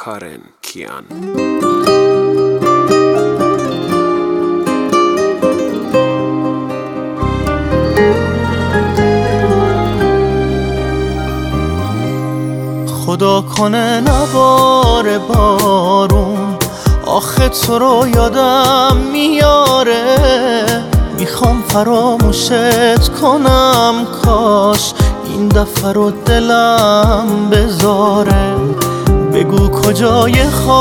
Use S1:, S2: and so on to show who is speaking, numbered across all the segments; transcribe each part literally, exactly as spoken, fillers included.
S1: کارن کیان.
S2: خدا کنه نباره بارون، آخه تو رو یادم میاره. میخوام فراموشت کنم، کاش این دفعه رو دلم بذاره. بگو کجای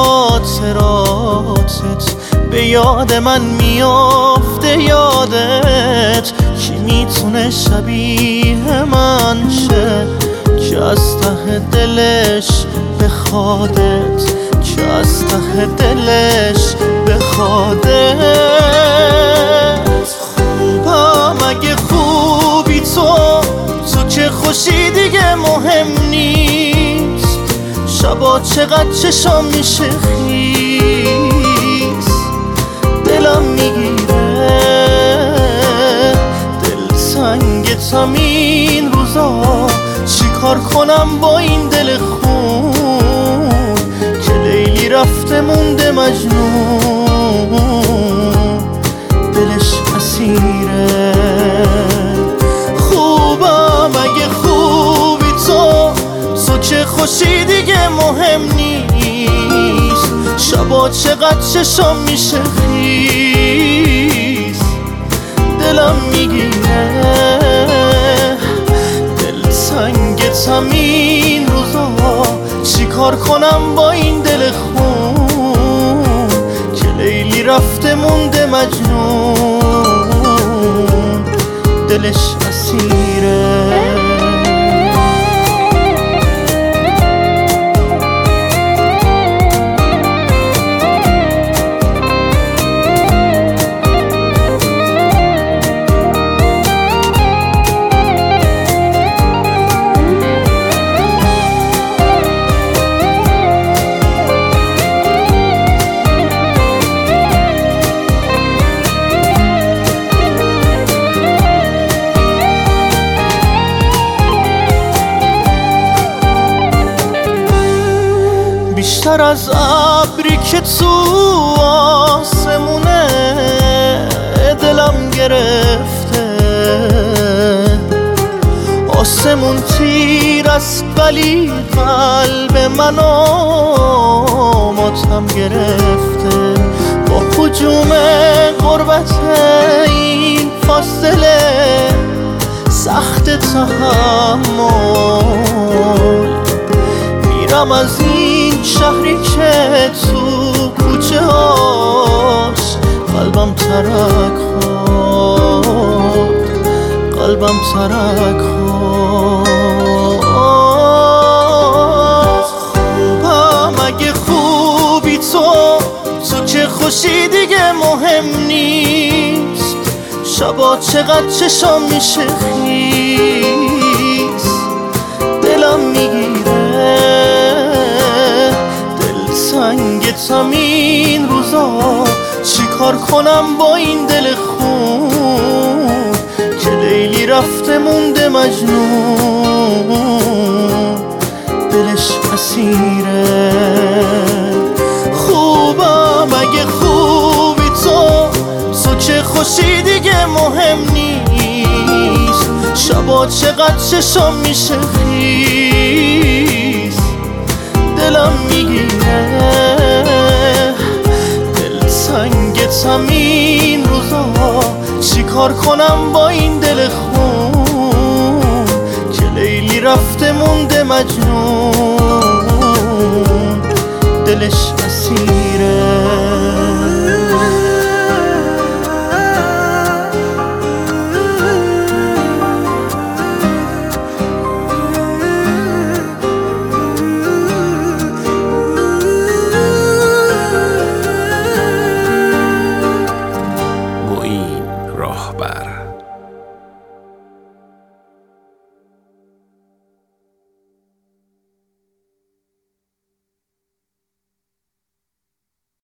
S2: خاطراتت به یاد من میافته یادت. کی میتونه شبیه من شه که از ته دلش بخوادت، که از ته دلش بخوادت. خوبم اگه خوبی تو، تو که خوشی دیگه مهم نیست. شبا چقدر چشام میشه خیس، دلم میگیره دل سنگتم این روزا. چی کار کنم با این دل خون که لیلی رفته مونده مجنون، دلش اسیره. خوبم اگه خوبی تو، تو که خوشی دیگه مهم نیست. شبا چقدر چشام میشه خیس، دلم میگیره سنگتم این روزا. چی کار کنم با این دل خون که لیلی رفته مونده مجنون، دلش اسیره. بیشتر از ابری که تو آسمونه دلم گرفته. آسمون تیر است ولی قلب منو ماتم گرفته. با هجوم غربت این فاصله سخت تحمل، میرم از این شهری که تو کوچه هاش قلبم ترک خورد، قلبم ترک خورد. خوبم اگه خوبی تو، تو که خوشی دیگه مهم نیست. شبا چقدر چشام میشه خیس، دلم میگیره سنگتم این روزا. چی کار کنم با این دل خون که لیلی رفته مونده مجنون، دلش اسیره. خوبم اگه خوبی تو، تو که خوشی دیگه مهم نیست. شبا چقدر چشام میشه خیس، دلم میگیره دل سنگتم این روزا. چی کار کنم با این دل خون که لیلی رفته مونده مجنون، دلش اسیره.